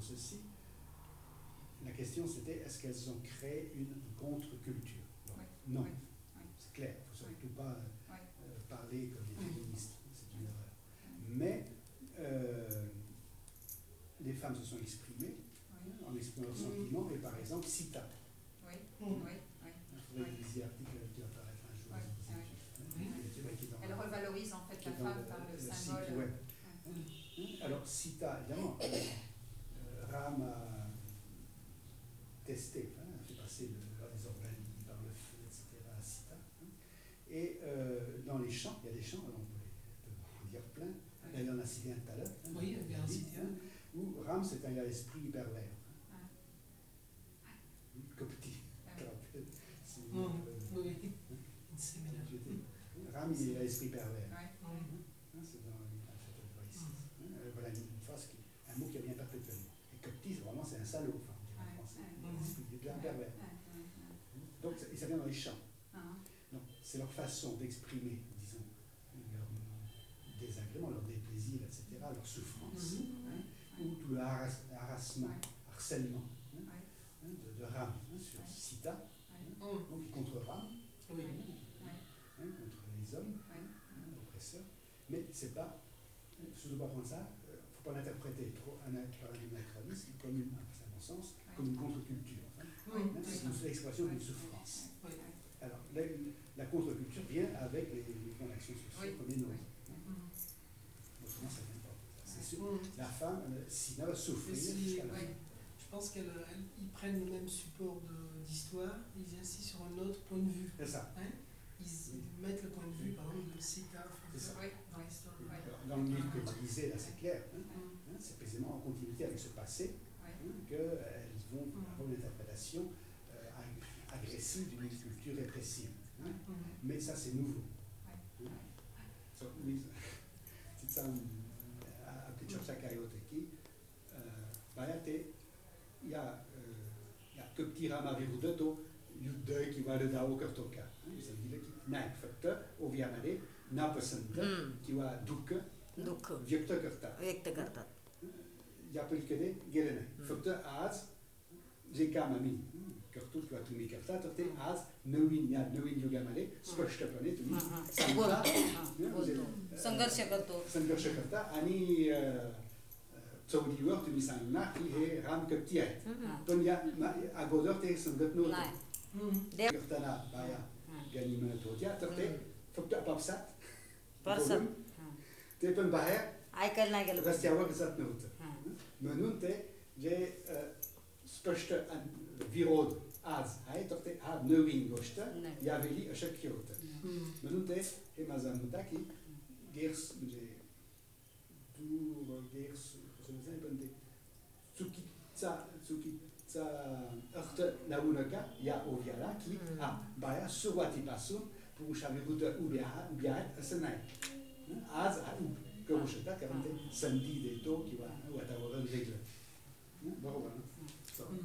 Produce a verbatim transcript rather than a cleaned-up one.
ceci. La question c'était est-ce qu'elles ont créé une contre-culture? Oui. Non, Oui. Oui. c'est clair, il ne faut surtout pas Oui. euh, parler comme des féministes, c'est une erreur. Mais euh, les femmes se sont exprimées Oui. en exprimant leurs sentiments, et par exemple, Sita. Oui. Mm. Oui. Oui. Il faudrait que vous lisiez l'article qui va apparaître un jour. Oui. Hein, Oui. qui est- qui est dans- Elle revalorise en fait qui la est dans femme par le site symbole. web. Ouais. Hein, alors, Sita, évidemment, euh, Ram a testé, hein, a fait passer le, les organes par le feu, et cetera, à Sita. Hein. Et euh, dans les chants, il y a des chants, alors on peut, les, on peut en dire plein. D'ailleurs, on a cité un tout à l'heure. Hein, Oui, il y a un cité. hein, où Ram, c'est un esprit pervers. Ah. Copti. Ah. je te rappelle. C'est, Mm. euh, Oui, hein, une séminaire. Ram, il est l'esprit pervers. Ouais. Mm. Hein, c'est dans la château de ici. Hein, voilà une phrase qui, un mot qui revient perpétuellement. Et copti, vraiment, c'est un salaud, enfin, on dirait en français. Ouais. Un esprit bien pervers. Ouais. Ouais. Donc, ça- et ça vient dans les chants. Ah. Donc, c'est leur façon d'exprimer, disons, leur désagrément, leur déplaisir, et cetera, leur souffrance, Mhm. hein, ou tout le harass- harassement, Ouais. harcèlement hein, Ouais. hein, de, de Ram hein, sur Ouais. Sita, Ouais. Mm. donc contre Ram, Oui. Ouais. hein, contre les hommes, Ouais. hein, oppresseurs, mais c'est pas, il ne faut pas prendre ça, il ne faut pas l'interpréter trop un, par un anachronisme comme une, à mon sens, comme une contre-culture. Hein. Oui. Hein, c'est une- l'expression d'une souffrance. Oui. Alors, la, la contre-culture vient avec les mouvements d'action sociale Oui. comme les nôtres. Mm. Autrement, ça vient pas. C'est sûr. Mm. La femme, euh, Sina va souffrir Mais si- jusqu'à la oui. fin. Je pense qu'ils prennent le même support de- d'histoire, ils insistent sur un autre point de vue. C'est ça. Hein, ils, ils mettent le point de vue, par exemple, de Sita C'est ça. Oui. dans l'histoire. Ouais. Alors, dans le livre que vous lisez, là, c'est clair. Hein, Mm. hein, c'est précisément en continuité avec ce passé Ouais. hein, qu'elles vont Mm. avoir une interprétation euh, ag- agressive d'une culture répressive. Hein. Mm. Mais ça, c'est nouveau. Ouais. Hein. So, mi- Ti sam a pričača kajoteki, bajate, ja, ja, köpti rama virudato, juddai ki var da okartoka. Ça veut dire que nak fakta, oviamare, napasanta, hmm, ki wa duka, दुःख vyakta karta. व्यक्त करतात. Ja pelkede gelene. Fakta az, jeka mami, kartu ki wa tumi karta, tarte az, नवीन या नवीन युगामध्ये स्पष्टपणे तुम्ही सांगता, बोलतो हं, म्हणजे, बोलतो संघर्ष करतो. संघर्ष करता आणि अ, चौलीवर तुम्ही सांगणार की हे रामकपटी आहेत. हं. पण या मा- अगोदर ते समजत नव्हतं. नाही Mm. देव करताना बाया हं. ज्यांनी म्हणत होत्या तर ते फक्त आपापसात परसत बोलून हं. ते पण बाहेर ऐकायला नाही गेलं पाहिजे. रस्त्यावर जात नव्हतं. हं. म्हणून ते जे अ, स्पष्ट अन- विरोध आज आहे तर ते हा नवीन गोष्ट नवीन. यावेळी अशक्य होतं. Mm. म्हणून ते हे माझा मुद्दा की गेर्स म्हणजे दूर गेर्स कसं म्हणतात पण ते चुकीचा चुकीचा अर्थ लावू नका या ओव्याला की हम्म. हा बाया सुरुवातीपासून पुरुषाविरुद्ध उभ्या उभ्या आहेत असं नाही. हं? आज हा करू शकतात कारण ते संधी देतो किंवा वातावरण वेगळं. हं? बरोबर ना? So,